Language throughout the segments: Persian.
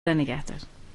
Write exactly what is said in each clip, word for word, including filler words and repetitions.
نگهدار.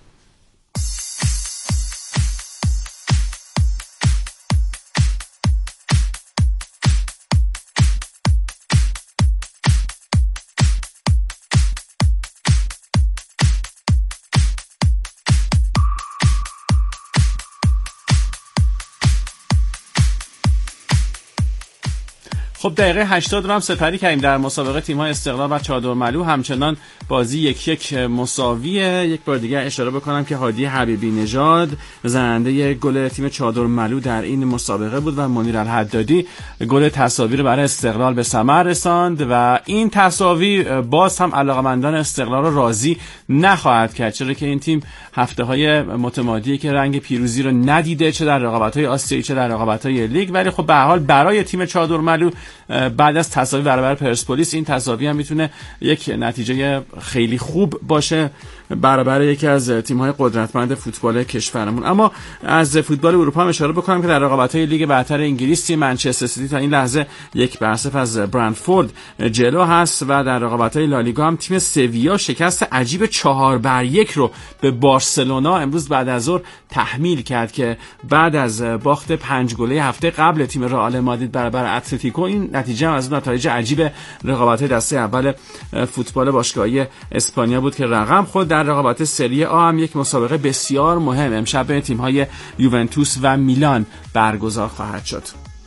خب دقیقه هشتاد رو هم سپری کردیم در مسابقه تیم‌های استقلال و چادرملو، همچنان بازی یک یک مساویه. یک بار دیگه اشاره بکنم که هادی حبیبی نژاد زننده گل تیم چادرملو در این مسابقه بود و منیر الحدادی گل تساوی رو برای استقلال به ثمر رساند و این تساوی باز هم علاقمندان استقلال رو راضی نخواهد کرد، چرا که این تیم هفته‌های متمادی که رنگ پیروزی رو ندیده، چه در رقابت‌های آسیایی چه در رقابت‌های لیگ. ولی خب به هر حال برای تیم چادرملو بعد از تساوی برابر پرسپولیس این تساوی هم میتونه یک نتیجه خیلی خوب باشه برابر یکی از تیم‌های قدرتمند فوتبال کشورمون. اما از فوتبال اروپا هم اشاره بکنم که در رقابت‌های لیگ برتر انگلیس تیم منچستر سیتی تا این لحظه یک بر صفر از برنتفورد جلو هست و در رقابت‌های لالیگا هم تیم سویا شکست عجیب چهار بر یک رو به بارسلونا امروز بعد از ظهر تحمیل کرد که بعد از باخت پنج گله هفته قبل تیم رئال مادرید برابر اتلتیکو، این نتیجه هم از نتایج عجیب رقابت‌های دسته اول فوتبال باشگاهی اسپانیا بود که رقم خود. در رقابت سری آ هم یک مسابقه بسیار مهم امشب بین تیم‌های یوونتوس و میلان برگزار خواهد شد.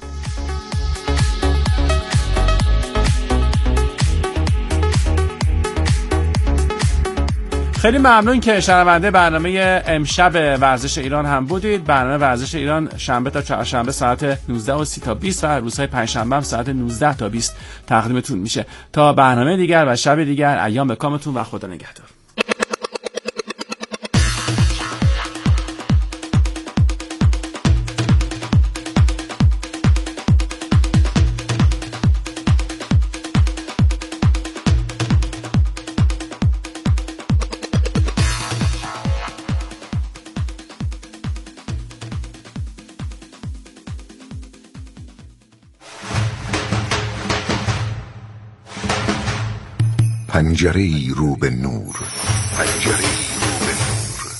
خیلی ممنون که شنونده برنامه امشب ورزش ایران هم بودید. برنامه ورزش ایران شنبه تا چهارشنبه ساعت نوزده و سی تا بیست و روزهای پنجشنبه هم ساعت نوزده تا بیست تقدیمتون میشه. تا برنامه دیگر و شب دیگر، ایام به کامتون و خدا نگهدار. پنجره‌ای رو به نور، پنجره‌ای رو به نور،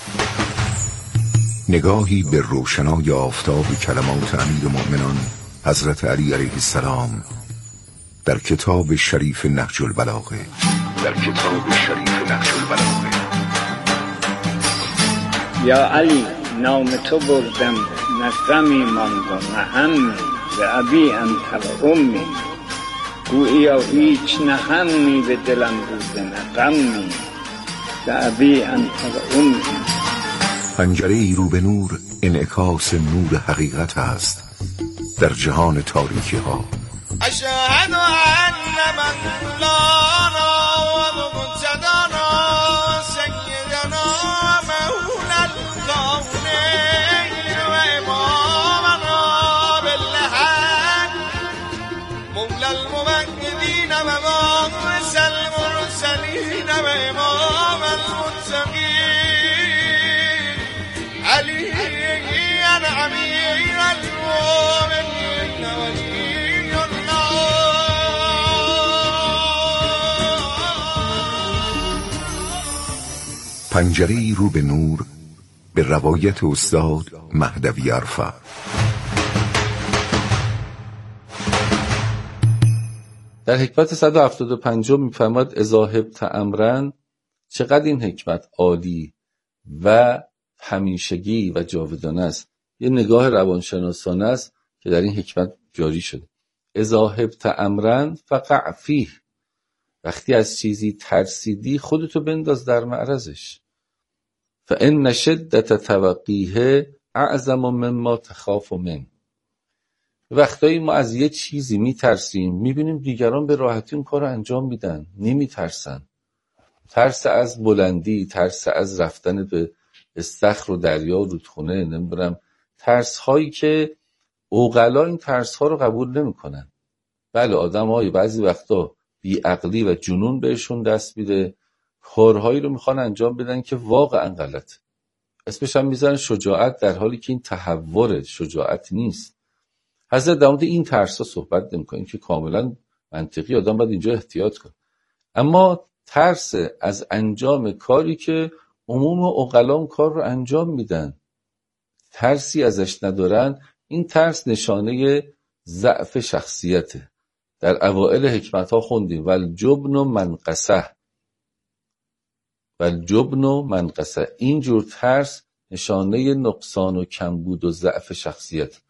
نگاهی به روشنای آفتاب کلمات امیر مؤمنان حضرت علی علیه السلام در کتاب شریف نهج البلاغه، در کتاب شریف نهج البلاغه. یا علی نام تو بردم، نه غمی ماند و نه همی، ز ابی انت و امی، گوییا هیچ نه همی به دلم بوده نه غمی، ز ابی انت و امی. پنجره‌ای رو به نور انعکاس نور حقیقت است در جهان تاریکی ها. اشهد ان مولانا و مجدنا سیدنا مولا الکونین و امامنا بالحق مولا الموحدین و مبعوث المرسلین و امام المتقین علی امیر المؤمنین ولی الله. پنجره‌ای رو به نور به روایت استاد مهدوی عرفه. در حکمت صد و هفتاد و پنج می‌فرماد اذا هبت امرا، چقدر این حکمت عالی و همیشگی و جاودانه است. یه نگاه روانشناسانه است که در این حکمت جاری شده. اذا هبت امرا فقع فیه، وقتی از چیزی ترسیدی خودتو بنداز در معرضش. فان شدت توقیه اعظم مما تخاف من. وقتایی ما از یه چیزی میترسیم، میبینیم دیگران به راحتی اون کار رو انجام میدن، نمیترسن. ترس از بلندی، ترس از رفتن به استخر و دریا و رودخونه، نمیدونم ترس هایی که عقلا این ترس ها رو قبول نمیکنن. بله آدم های بعضی وقتا بی عقلی و جنون بهشون دست میده، کارهایی رو میخوان انجام بدن که واقعا غلط. اسمش هم میذارن شجاعت، در حالی که این تهور شجاعت نیست. حضرت در مورد این ترس ها صحبت نمیکنیم که کاملا منطقی، آدم باید اینجا احتیاط کنه. اما ترس از انجام کاری که عموم عقلا اون کار رو انجام میدن، ترسی ازش ندارن. این ترس نشانه ضعف شخصیته. در اوائل حکمت ها خوندیم والجبن منقصه، والجبن منقصه. این جور ترس نشانه نقصان و کمبود و ضعف شخصیت.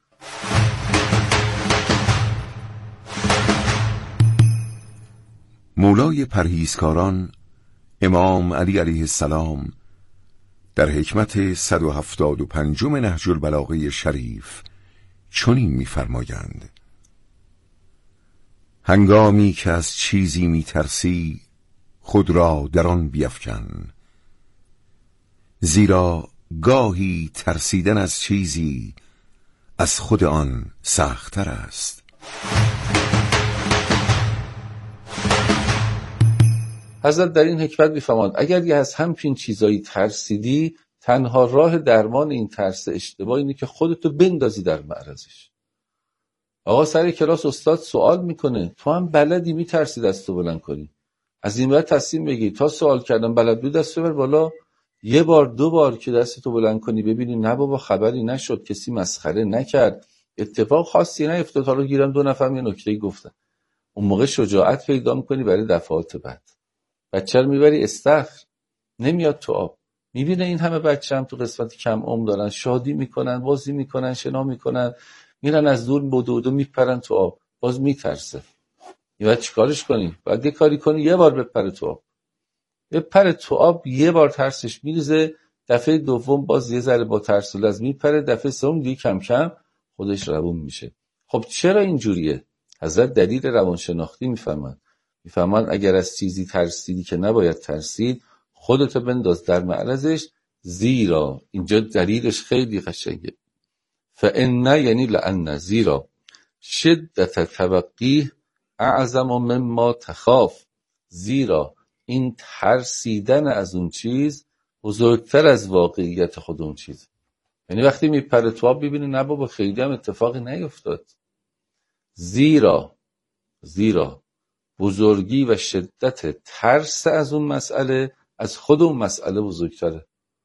مولای پرهیزکاران امام علی علیه السلام در حکمت صد و هفتاد و پنجم نهج البلاغه شریف چنین می‌فرمایند: هنگامی که از چیزی می‌ترسی خود را در آن بیفکن، زیرا گاهی ترسیدن از چیزی از خود آن سخت‌تر است. حضرت در این حکمت می‌فرماند اگر یه از همچین چیزایی ترسیدی، تنها راه درمان این ترس اشتباه اینه که خودتو بندازی در معرضش. آقا سر کلاس استاد سوال میکنه، تو هم بلدی، میترسی دستو بلند کنی، از این بعد تصمیم بگی تا سوال کردم بلد بود دستو بر بالا، یه بار دو بار که دستتو بلند کنی ببینی نه بابا خبری نشد، کسی مسخره نکرد، اتفاق خاصی نیفتاد، حالا گیرم دو نفر یه نکته گفتن، اون موقع شجاعت پیدا میکنی برای دفعات بعد. بچه رو میبری استخر، نمیاد تو آب، میبینه این همه بچه هم تو قسمت کم عمر دارن، شادی میکنن، بازی میکنن، شنا میکنن، میرن از دور بدودو میپرن تو آب، باز میترسه. یه باید چیکارش کنی؟ باید یه کاری کنی یه بار بپره تو آب، بپره تو آب، یه بار ترسش میریزه، دفعه دوم باز یه ذره با ترس و لرز میپره، دفعه سوم دیگه کم کم خودش روون میشه. خب چرا اینجوریه؟ حضرت دلیل روانشناختی میفهمن. میفهمن اگر از چیزی ترسیدی که نباید ترسید، خودتو بنداز در معرضش، زیرا اینجا دلیلش خیلی قشنگه. فإن یعنی لأن، زیرا شدت توقیه اعظم مما تخاف، زیرا این ترسیدن از اون چیز بزرگتر از واقعیت خود اون چیز. یعنی وقتی میپره تو آب ببینی نه بابا خیلی هم اتفاقی نیفتاد، زیرا زیرا بزرگی و شدت ترس از اون مسئله از خود اون مسئله بزرگتره.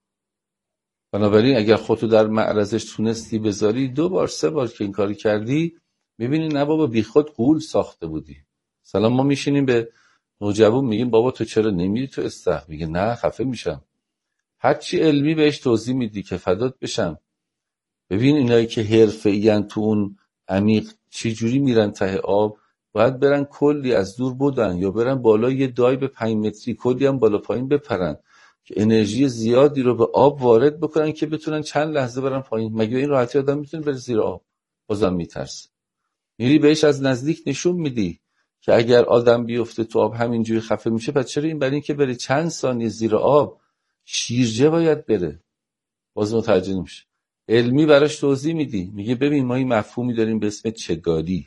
بنابراین اگر خودتو در معرضش تونستی بذاری، دو بار سه بار که این کاری کردی، میبینی نه بابا بی خود غول ساخته بودی. سلام ما میشینیم به نوجوان میگیم بابا تو چرا نمیری تو استخر؟ میگه نه خفه میشم. هرچی علمی بهش توضیح میدی که فدات بشم. ببین اینایی که حرفه‌این تو اون عمیق چی جوری میرن ته آب، باید برن کلی از دور بودن یا برن بالا یه دایو پنج متری کلی هم بالا پایین بپرن که انرژی زیادی رو به آب وارد بکنن که بتونن چند لحظه برن پایین. مگه این راحتی آدم میتونه بره زیر آب؟ بازم میترسه. میری بهش از نزدیک نشون میدی که اگر آدم بیفته تو آب همینجوری خفه میشه، پس چرا این برای این که بره چند ثانیه زیر آب شیرجه باید بره؟ باز متوجه نمیشه. علمی براش توضیح میدی، میگه ببین ما این مفهومی داریم به اسم چگالی.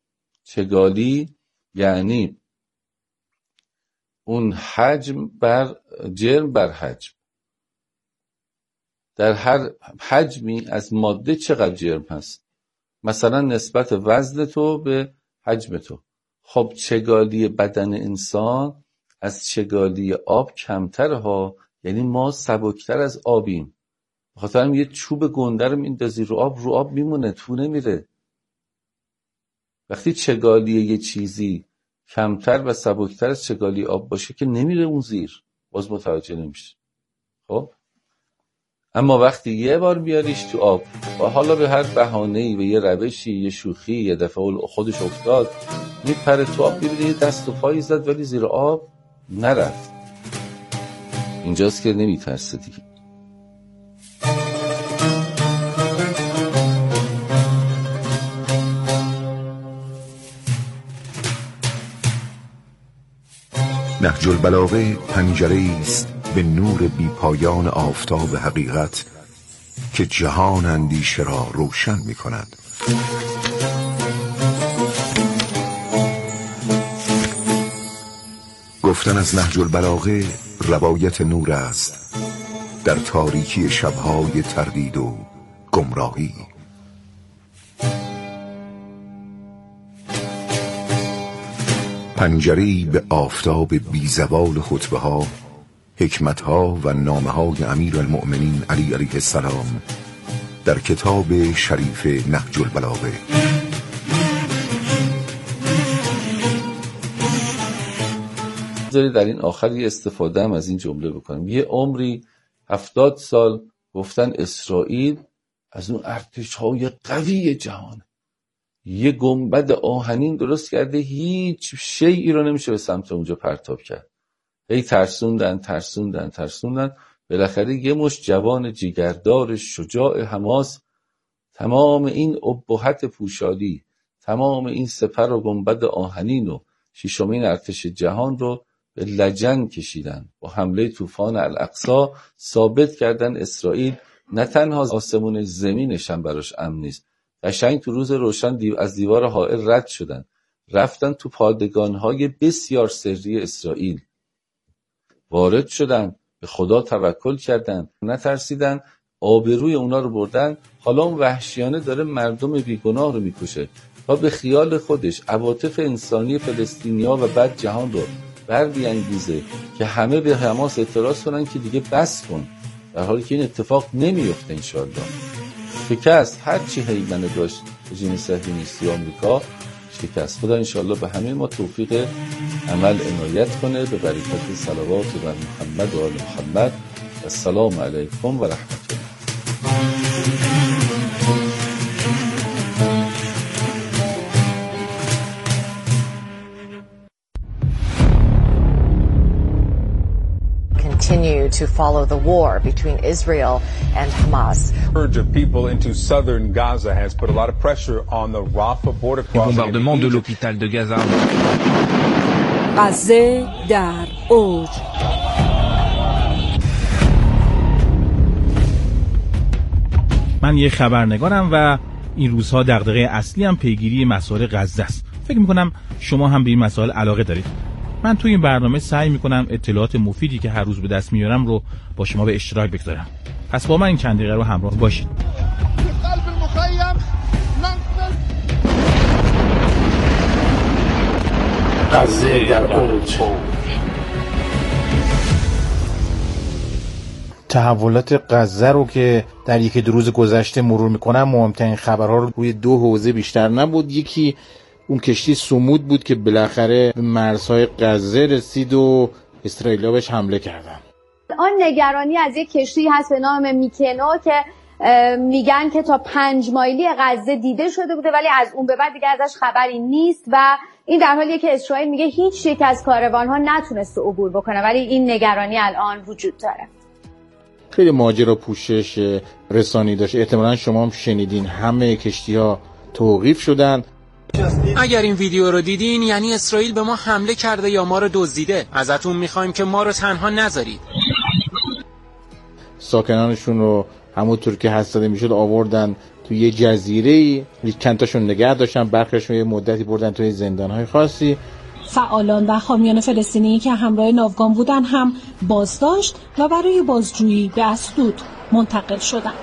چگالی یعنی اون حجم بر جرم بر حجم. در هر حجمی از ماده چقدر جرم هست، مثلا نسبت وزن تو به حجم تو. خب چگالی بدن انسان از چگالی آب کمتره ها، یعنی ما سبکتر از آبیم. بخاطر هم یه چوب گنده رو میندازی رو آب، رو آب میمونه، تو نمیره. وقتی چگالی یه چیزی کمتر و سبکتر از چگالی آب باشه که نمیره اون زیر، باز متوجه نمیشه. خب اما وقتی یه بار بیاریش تو آب و حالا به هر بهانه‌ای به یه روشی، یه شوخی، یه دفعه خودش افتاد میپره تو آب، ببینه یه دست و پایی زد ولی زیر آب نرفت. اینجاست که نمیترسه دیگه. نهج البلاغه پنجره است به نور بی پایان آفتاب حقیقت که جهان اندیشه را روشن می کند. گفتن از نهج البلاغه روایت نور است در تاریکی شبهای تردید و گمراهی. پنجره‌ای به آفتاب بیزوال خطبه ها، حکمت ها و نامه های امیر المؤمنین علی علیه السلام در کتاب شریف نهج البلاغه. در این آخری استفاده هم از این جمله بکنم. یه عمری هفتاد سال گفتن اسرائیل از اون ارتش‌های قوی جهان، یه گنبد آهنین درست کرده، هیچ شیئی رو نمیشه به سمت اونجا پرتاب کرد. هی ترسوندن ترسوندن ترسوندن بالاخره یه مشت جوان جیگردار شجاع حماس تمام این ابهت پوشالی، تمام این سپر و گنبد آهنین و ششمین ارتش جهان رو به لجن کشیدن. با حمله طوفان الاقصی ثابت کردن اسرائیل نه تنها آسمون زمینش هم براش امن نیست، قشنگ تو روز روشن دیو از دیوار حائل رد شدن، رفتن تو پادگان‌های بسیار سری اسرائیل، وارد شدن، به خدا توکل کردن، نترسیدن، آبروی اونا رو بردن. حالا اون وحشیانه داره مردم بیگناه رو میکشه تا به خیال خودش عواطف انسانی فلسطینیا و بعد جهان رو بر بیانگیزه که همه به حماس اعتراض کنن که دیگه بس کن، در حالی که این اتفاق نمیفته انشالله. شکست هر چی هیمنه داشت رژیم صهیونیستی آمریکا شکست. خدا انشالله به همه ما توفیق عمل عنایت کنه. به برکت صلوات بر محمد و آل محمد. السلام علیکم و رحمت الله. Continue to follow the war between Israel and Hamas. The surge of people into southern Gaza has put a lot of pressure on the Rafah border crossing. Le bombardement de l'hôpital de Gaza. غزه در اوج. من یه خبرنگارم و این روزها دغدغه اصلی هم پیگیری مسائل غزه است. فکر می‌کنم شما هم به این مسائل علاقه دارید. من توی این برنامه سعی میکنم اطلاعات مفیدی که هر روز به دست میارم رو با شما به اشتراک بگذارم. پس با من این چند دقیقه رو همراه باشید. غزه در اوج. تحولات غزه رو که در یکی دو روز گذشته مرور میکنم، مهمترین خبرها رو روی دو حوزه بیشتر نبود. یکی اون کشتی سمود بود که بالاخره به مرزهای غزه رسید و اسرائیلیا بهش حمله کردن. آن نگرانی از یک کشتی هست به نام میکنو که میگن که تا پنج مایلی غزه دیده شده بوده، ولی از اون به بعد دیگه ازش خبری نیست و این در حالیه که اسرائیل میگه هیچ یک از کاروانها نتونسته عبور بکنه، ولی این نگرانی الان وجود داره. خیلی ماجرا پوشش رسانی داشت. احتمالاً شما هم شنیدین همه کشتی‌ها توقیف شدن. اگر این ویدیو رو دیدین یعنی اسرائیل به ما حمله کرده یا ما رو دزدیده. ازتون میخوایم که ما رو تنها نذارید. ساکنانشون رو همونطور که حد زده میشد آوردن توی یه جزیره‌ای، چند تاشون نگه داشتن، برخیشون یه مدتی بردن توی زندان‌های خاصی. فعالان و حامیان فلسطینی که همراه ناوگان بودن هم بازداشت و برای بازجویی به اسدود منتقل شدند.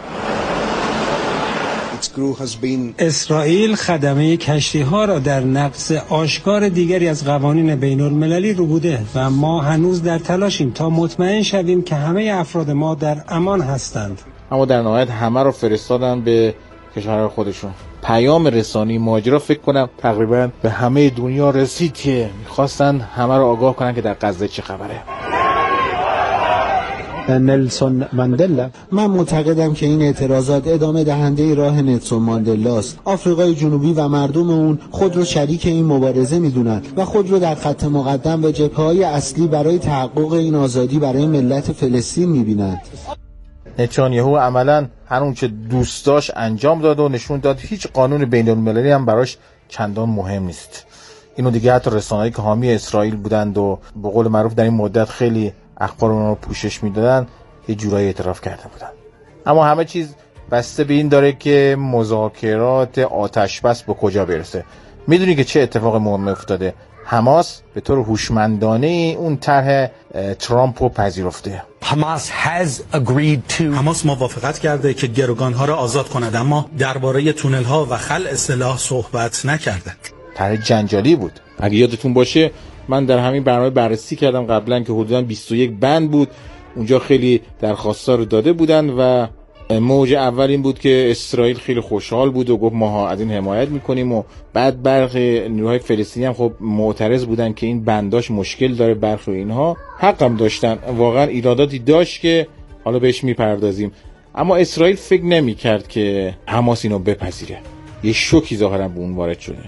اسرائیل خدمه کشتی‌ها را در نقض آشکار دیگری از قوانین بین‌المللی رو بوده و ما هنوز در تلاشیم تا مطمئن شویم که همه افراد ما در امان هستند. اما در نهایت همه رو فرستادن به کشورهای خودشون. پیام رسانی ماجرا فکر کنم تقریبا به همه دنیا رسید که می‌خواستن همه رو آگاه کنن که در غزه چه خبره. نلسون ماندلا. من معتقدم که این اعتراضات ادامه دهنده راه نلسون ماندلاست. آفریقای جنوبی و مردم اون خود رو شریک این مبارزه میدونن و خود رو در خط مقدم و جبهه‌های اصلی برای تحقق این آزادی برای ملت فلسطین میبینند. نتانیاهو عملاً هر اون چه دوست داشت انجام داد و نشون داد هیچ قانون بین‌المللی هم براش چندان مهم نیست. اینو دیگه حتی رسانه‌ای که حامی اسرائیل بودند و به قول معروف در این مدت خیلی اخبار اونها رو پوشش میدادن یه جورایی اعتراف کرده بودن. اما همه چیز بسته به این داره که مذاکرات آتش بس به کجا برسه. میدونی که چه اتفاق مهم افتاده؟ حماس به طور هوشمندانه اون طرح ترامپ رو پذیرفته. حماس has agreed to حماس موافقت کرده که گروگان‌ها را آزاد کند، اما درباره تونل‌ها و خلع سلاح صحبت نکرده. طرح جنجالی بود. اگه یادتون باشه من در همین برنامه بررسی کردم قبلا که حدوداً بیست و یک بند بود، اونجا خیلی درخواست‌ها رو داده بودن و موج اول این بود که اسرائیل خیلی خوشحال بود و گفت ما از این حمایت میکنیم و بعد برخی نیروهای فلسطینی هم خب معترض بودن که این بنداش مشکل داره، برخی اینها حق هم داشتن، واقعا ایراداتی داشت که حالا بهش میپردازیم، اما اسرائیل فکر نمیکرد که حماس اینو بپذیره. یه شوکی ظاهرا به اون وارد شده.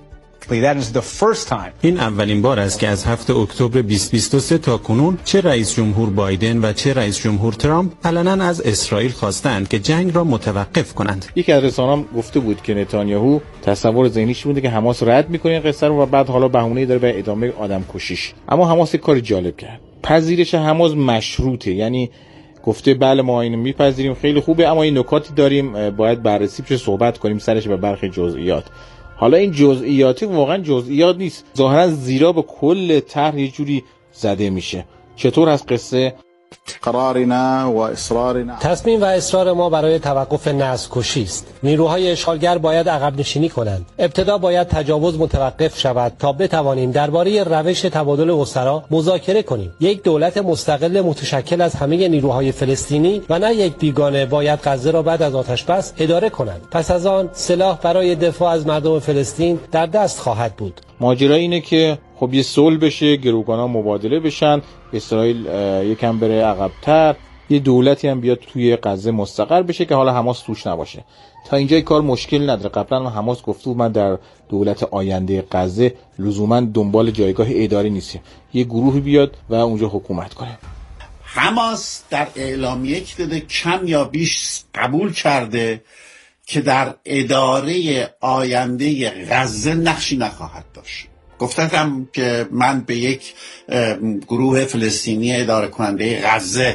این اولین بار است که از هفتم اکتبر بیست و بیست و سه تا کنون چه رئیس جمهور بایدن و چه رئیس جمهور ترامپ علنا از اسرائیل خواستند که جنگ را متوقف کنند. یکی از رسانه‌ها گفته بود که نتانیاهو تصور ذهنیش بوده که حماس رد می‌کنه این قصه رو و بعد حالا بهونه‌ای داره به ادامه آدمکشیش. اما حماس یک کار جالب کرد. پذیرش حماس مشروطه، یعنی گفته بله ما اینو میپذیریم، خیلی خوبه، اما این نکاتی داریم باید بررسی بشه، صحبت کنیم سرش به برخی جزئیات. حالا این جزئیاتی واقعا جزئیات نیست، ظاهرا زیرا به کل طرح یه جوری زده میشه. چطور از قصه قرارنا و اصرارنا، تصمیم و اصرار ما برای توقف نسل‌کشی است. نیروهای اشغالگر باید عقب نشینی کنند. ابتدا باید تجاوز متوقف شود تا بتوانیم درباره روش تبادل اسرا مذاکره کنیم. یک دولت مستقل متشکل از همه نیروهای فلسطینی و نه یک بیگانه باید غزه را بعد از آتش‌بس اداره کنند. پس از آن سلاح برای دفاع از مردم فلسطین در دست خواهد بود. ماجرا اینه که خب یه صلح بشه، گروگانا مبادله بشن، اسرائیل یکم بره عقب‌تر، یه دولتی هم بیاد توی غزه مستقر بشه که حالا حماس توش نباشه. تا اینجا کار مشکل نداره. قبلا حماس گفته بود من در دولت آینده غزه لزوما دنبال جایگاه اداری نیستم، یه گروهی بیاد و اونجا حکومت کنه. حماس در اعلامیه که داده کم یا بیش قبول کرده که در اداره آینده غزه نقشی نخواهد داشت. گفتم که من به یک گروه فلسطینی اداره کننده غزه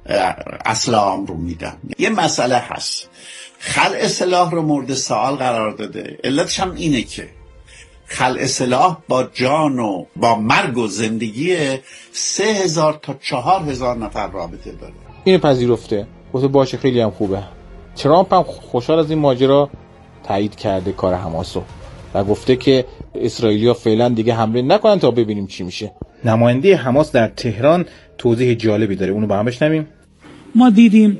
اصلا رو میدم. یه مسئله هست، خلع سلاح رو مورد سوال قرار داده. علتش هم اینه که خلع سلاح با جان و با مرگ و زندگی سه هزار تا چهار هزار نفر رابطه داره. این پذیرفته، گفته باشه خیلی هم خوبه. ترامپ هم خوشحال از این ماجرا تایید کرده کار حماسو و گفته که اسرائیلیا فعلا دیگه حمله نکنن تا ببینیم چی میشه. نماینده حماس در تهران توضیح جالبی داره، اونو با هم بشنویم. ما دیدیم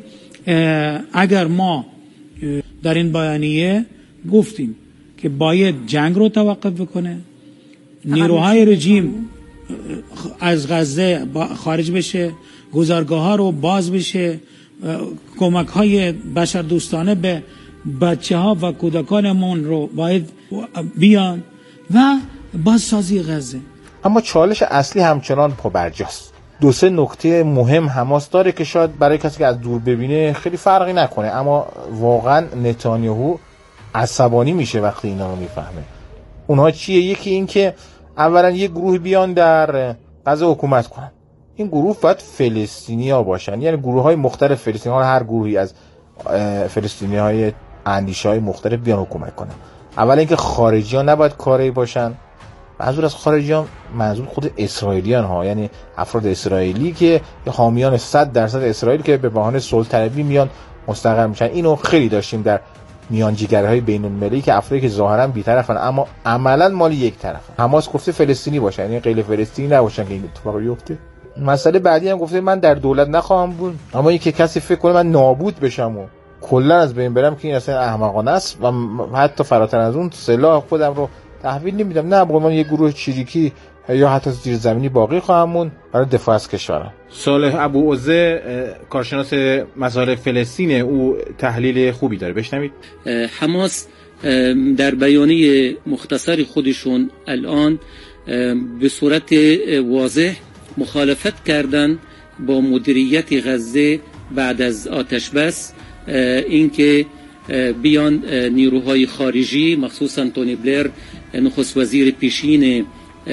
اگر ما در این بیانیه گفتیم که باید جنگ رو توقف بکنه، نیروهای رژیم از غزه خارج بشه، گذارگاه ها رو باز بشه، کمک های بشر دوستانه به بچه ها و کودکانمون رو باید بیان و بازسازی غزه. اما چالش اصلی همچنان پابرجاست. دو سه نکته مهم حماس داره که شاید برای کسی که از دور ببینه خیلی فرقی نکنه، اما واقعا نتانیاهو عصبانی میشه وقتی اینا رو میفهمه. اونها چیه؟ یکی این که اولا یه گروه بیان در غزه حکومت کنن. این گروه باید فلسطینی ها باشن، یعنی گروه های مختلف فلسطینی ها، هر گروهی از فلسطینی های اندیشه های مختلف بیان حکومت کنن. اول اینکه خارجی ها نباید کاری باشن. منظور از خارجی ها منظور خود اسرائیلیان ها، یعنی افراد اسرائیلی که حامیان صد درصد اسرائیل که به بهانه صلح طلبی میان مستقر میشن. اینو خیلی داشتیم در میانجیگرهای بین المللی که افرادی که ظاهرا بی‌طرفن اما عملاً مال یک طرفن. حماس گفته فلسطینی باشن، یعنی غیر فلسطینی نباشن که این اتفاق بیفته. مسئله بعدی هم گفته من در دولت نخواهم بود، اما اینکه کسی فکر کنه من نابود بشم و کلا از بین برم که این اصلا احمقانه است و حتی فراتر از اون سلاح خودم رو تحویل نمیدم. نه، به عنوان یک گروه چریکی یا حتی زیر زمینی باقی خواهم موند برای دفاع از کشورم. صالح ابوعزه کارشناس مسائل فلسطین، او تحلیل خوبی داره، بشنوید. حماس در بیانیه مختصر خودشون الان به صورت واضح مخالفت کردن با مدیریت غزه بعد از آتش بس، اینکه بیان نیروهای خارجی مخصوصا تونی بلر نخست وزیر پیشین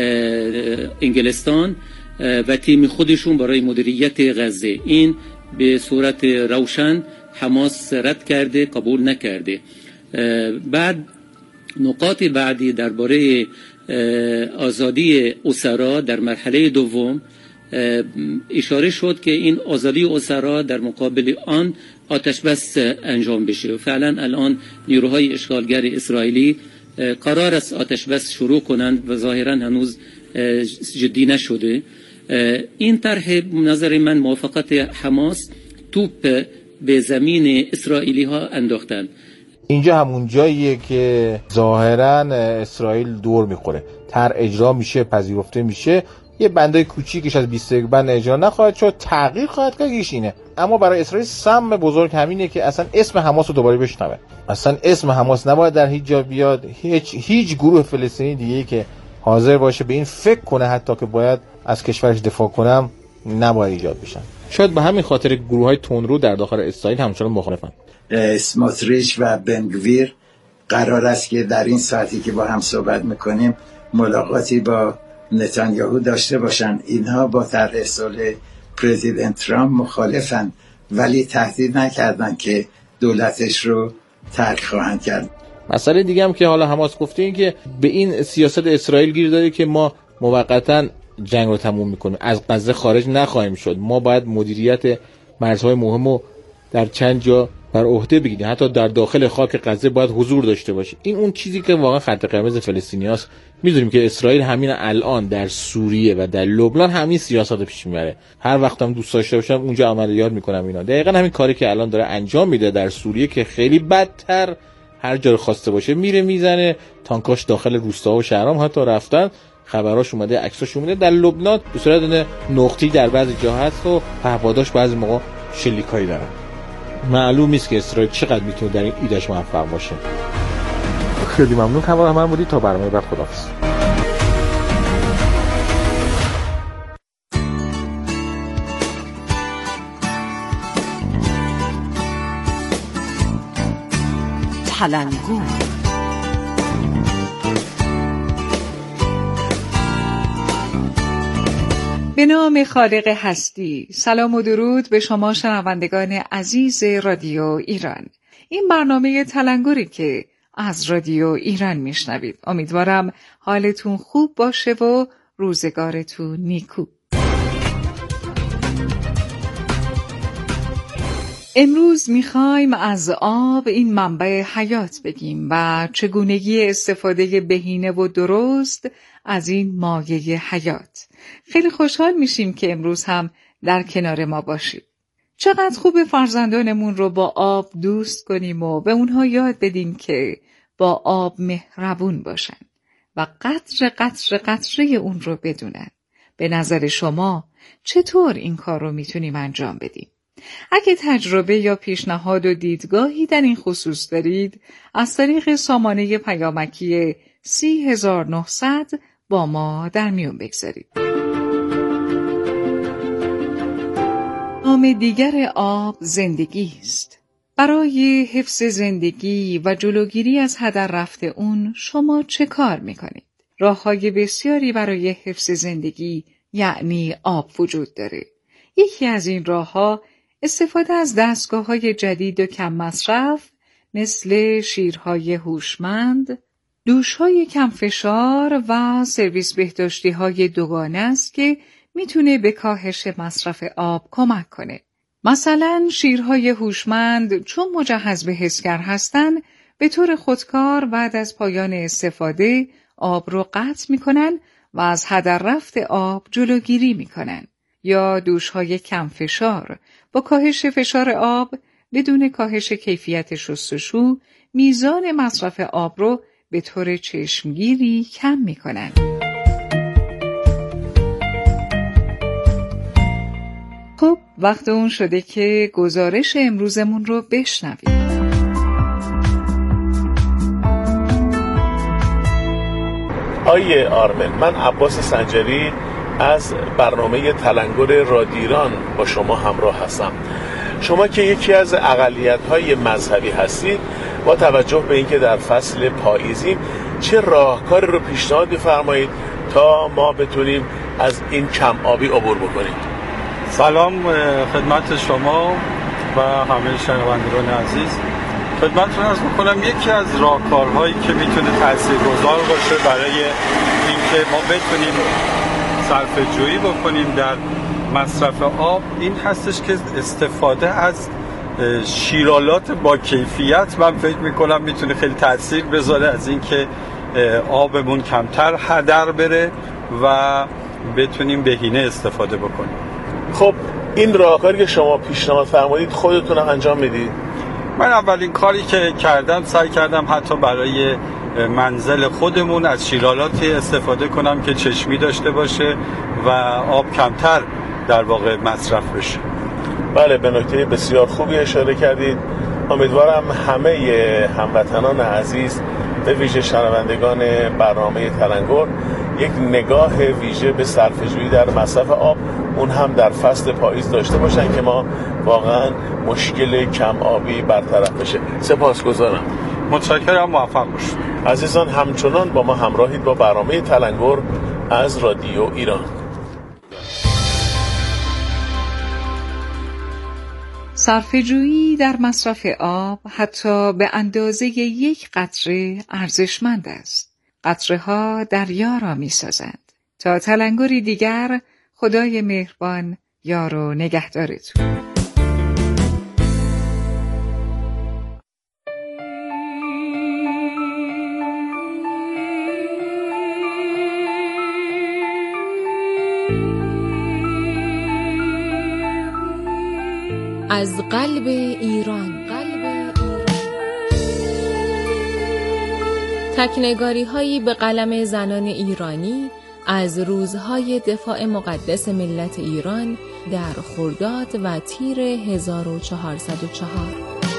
انگلستان و تیم خودشون برای مدیریت غزه، این به صورت روشن حماس رد کرده، قبول نکرده. بعد نقاط بعدی درباره آزادی اسرا در مرحله دوم اشاره شد که این آزادی اسرا در مقابل آن آتش بس انجام بشه و فعلا الان نیروهای اشغالگر اسرائیلی قرار است آتش بس شروع کنند و ظاهرا هنوز جدی نشده. این طرح نظر من موافقت حماس توپ به زمین اسرائیلی ها انداختن. اینجا همون جاییه که ظاهراً اسرائیل دور میخوره، طرح اجرا میشه، پذیرفته میشه، یه بندای کوچیکش از بیست و یک بند اجرا نخواهد شد، تغییر خواهد کرد، یکیش اینه. اما برای اسرائیل سم بزرگ همینه که اصلا اسم حماس رو دوباره بشنوه. اصلا اسم حماس نباید در هیچ جا بیاد. هیچ هیچ گروه فلسطینی دیگه‌ای که حاضر باشه به این فکر کنه حتی که باید از کشورش دفاع کنم نباید ایجاد بشن. شاید به همین خاطر گروه‌های تندرو در داخل اسرائیل همچنان مخالفن. اسموتریچ و بنگویر قرار است که در این ساعتی که با هم صحبت میکنیم ملاقاتی با نتانیاهو داشته باشن. اینها با طرح صلح پرزیدنت ترامپ مخالفن، ولی تهدید نکردن که دولتش رو ترک خواهند کرد. مسئله دیگه هم که حالا حماس گفته این که به این سیاست اسرائیل گیر داده که ما موقتا جنگ رو تموم میکنیم، از غزه خارج نخواهیم شد، ما باید مدیریت مرزهای مهم رو در چند جا بر عهده بگیریم، حتی در داخل خاک غزه باید حضور داشته باشه. این اون چیزی که واقعا خط قرمز فلسطینیاست. میدونیم که اسرائیل همین الان در سوریه و در لبنان همین سیاست رو پیش میبره. هر وقت هم دوست داشته باشم اونجا عملیات میکنم. اینا دقیقاً همین کاری که الان داره انجام میده در سوریه که خیلی بدتر، هر جا خواسته باشه میره میزنه. تانکاش داخل روستاها و شهرام حتی رفتن، خبراش اومده، عکساش اومده. در لبنان به صورت نقطه‌ای در بعضی جاها هست و پهپاداش بعضی موقع شلیکایی دارن. معلوم نیست که اسرائیل چقدر میتونه در این ایدهش موفق باشه. خیلی ممنون همراه من بودید. تا برنامه بعد، خداحافظ. تلنگور به نام خالق هستی. سلام و درود به شما شنوندگان عزیز رادیو ایران. این برنامه تلنگری که از رادیو ایران میشنوید. امیدوارم حالتون خوب باشه و روزگارتون نیکو. امروز میخوایم از آب، این منبع حیات، بگیم و چگونگی استفاده بهینه و درست از این مایه حیات. خیلی خوشحال میشیم که امروز هم در کنار ما باشید. چقدر خوب فرزندانمون رو با آب دوست کنیم و به اونها یاد بدیم که با آب مهربون باشن و قطر قطر قطره اون رو بدونن. به نظر شما چطور این کار رو میتونیم انجام بدیم؟ اگه تجربه یا پیشنهاد و دیدگاهی در این خصوص دارید، از طریق سامانه پیامکی سی هزار و نهصد با ما در میون بگذارید. نام دیگر آب زندگی است. برای حفظ زندگی و جلوگیری از هدر رفت اون شما چه کار میکنید؟ راه‌های بسیاری برای حفظ زندگی یعنی آب وجود داره. یکی از این راه‌ها استفاده از دستگاه‌های جدید و کم مصرف مثل شیرهای هوشمند، دوش‌های کم فشار و سرویس بهداشتی‌های دوگانه است که میتونه به کاهش مصرف آب کمک کنه. مثلا شیرهای هوشمند چون مجهز به حسگر هستن، به طور خودکار بعد از پایان استفاده آب رو قطع میکنن و از هدر رفت آب جلوگیری میکنن. یا دوش‌های کم فشار با کاهش فشار آب بدون کاهش کیفیت شستشو میزان مصرف آب رو به طور چشمگیری کم میکنن. خب وقت اون شده که گزارش امروزمون رو بشنویم. آیه آرمن، من عباس سنجری از برنامه تلنگر رادیو ایران با شما همراه هستم. شما که یکی از اقلیت‌های مذهبی هستید، با توجه به اینکه در فصل پاییزیم، چه راهکاری رو پیشنهاد می‌فرمایید تا ما بتونیم از این کم آبی عبور بکنیم؟ سلام خدمت شما و همه شنوندگان عزیز. خدمتتون عرض می‌کنم یکی از راهکارهایی که میتونه تاثیرگذار باشه برای اینکه ما بتونیم صرفه‌جویی بکنیم در مصرف آب این هستش که استفاده از شیرالات با کیفیت، من فکر میکنم میتونه خیلی تاثیر بذاره از اینکه آبمون کمتر هدر بره و بتونیم بهینه استفاده بکنیم. خب این راهکاری که شما پیشنهاد فرمودید خودتون هم انجام میدید؟ من اولین کاری که کردم سعی کردم حتی برای منزل خودمون از شیلالاتی استفاده کنم که چشمی داشته باشه و آب کمتر در واقع مصرف بشه. بله، به نکته بسیار خوبی اشاره کردید. امیدوارم همه هموطنان عزیز به ویژه شنوندگان برنامه تلنگر یک نگاه ویژه به صرفه‌جویی در مصرف آب، اون هم در فصل پاییز داشته باشن که ما واقعا مشکل کم آبی برطرف بشه. سپاسگزارم. متشکرم، موفق باشید. عزیزان همچنان با ما همراهید با برنامه تلنگر از رادیو ایران. صرفه‌جویی در مصرف آب حتی به اندازه یک قطره ارزشمند است. قطره ها دریا را می سازند. تا تلنگری دیگر، خدای مهربان یار و نگهدارتون. از قلب ایران، قلب ایران. تکنگاری هایی به قلم زنان ایرانی از روزهای دفاع مقدس ملت ایران در خرداد و تیر هزار و چهارصد و چهار.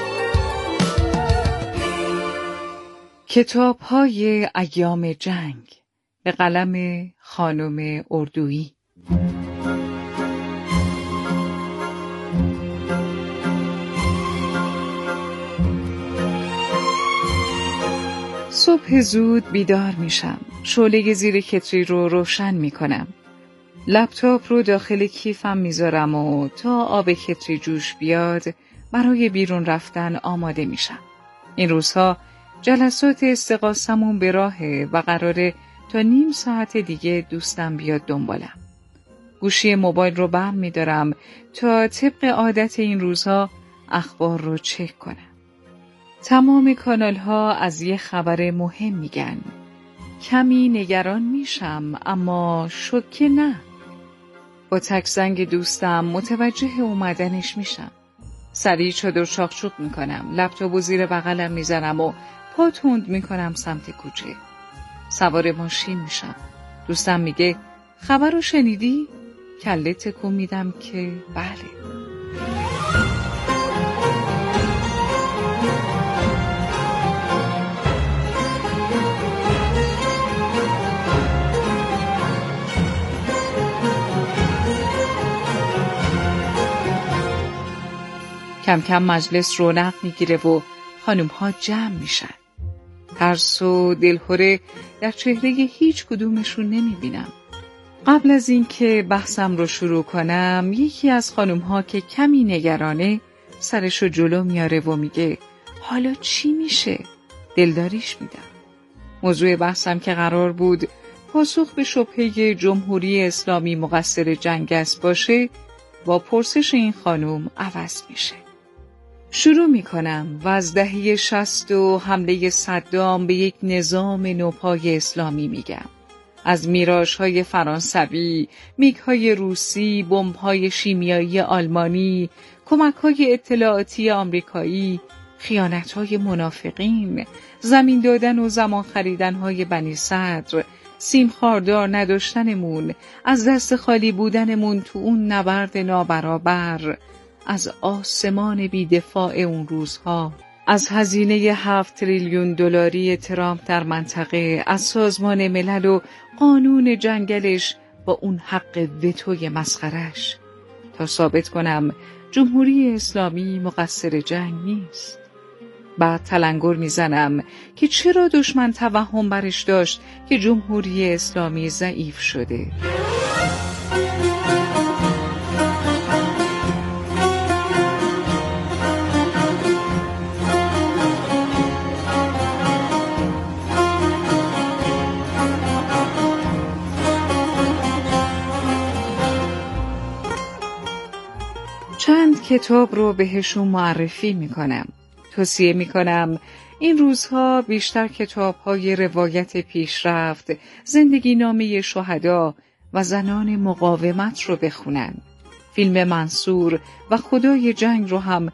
کتاب های ایام جنگ به قلم خانم اردویی. صبح زود بیدار میشم. شعله زیر کتری رو روشن میکنم. لپتاپ رو داخل کیفم میذارم و تا آب کتری جوش بیاد برای بیرون رفتن آماده میشم. این روزها جلسات استغاثمون به راهه و قراره تا نیم ساعت دیگه دوستم بیاد دنبالم. گوشی موبایل رو برم میدارم تا طبق عادت این روزها اخبار رو چک کنم. تمام کانال ها از یه خبر مهم میگن. کمی نگران میشم اما شوکه نه. با تک زنگ دوستم متوجه اومدنش میشم. سریع چادر چاقچوق میکنم. لپتاپ و زیر بغلم میذارم و پا تند میکنم سمت کوچه. سوار ماشین میشم. دوستم میگه خبر رو شنیدی؟ کله تکون میدم که بله. کم کم مجلس رونق میگیره و خانم ها جمع میشن. ترس و دلهره در چهره هیچ کدومشون نمیبینم. قبل از اینکه بحثم رو شروع کنم یکی از خانم ها که کمی نگرانه سرشو جلو میاره و میگه حالا چی میشه؟ دلداریش میدم. موضوع بحثم که قرار بود پاسخ به شبهه جمهوری اسلامی مقصر جنگ است باشه، با پرسش این خانم عوض میشه. شروع میکنم و از دهه شصت و حمله صدام به یک نظام نوپای اسلامی میگم. از میراش‌های فرانسوی، میگ‌های روسی، بمب‌های شیمیایی آلمانی، کمک‌های اطلاعاتی آمریکایی، خیانت‌های منافقین، زمین دادن و زمان خریدن‌های بنی صدر، سیم خاردار نداشتنمون، از دست خالی بودنمون تو اون نبرد نابرابر، از آسمان بی‌دفاع اون روزها، از هزینه هفت تریلیون دلاری ترامپ در منطقه، از سازمان ملل و قانون جنگلش با اون حق وتوی مسخرش، تا ثابت کنم جمهوری اسلامی مقصر جنگ نیست. بعد تلنگر میزنم که چرا دشمن توهم برش داشت که جمهوری اسلامی ضعیف شده. چند کتاب رو بهشون معرفی میکنم. توصیه میکنم این روزها بیشتر کتاب‌های روایت پیشرفت، زندگی نامه شهدا و زنان مقاومت رو بخونن. فیلم منصور و خدای جنگ رو هم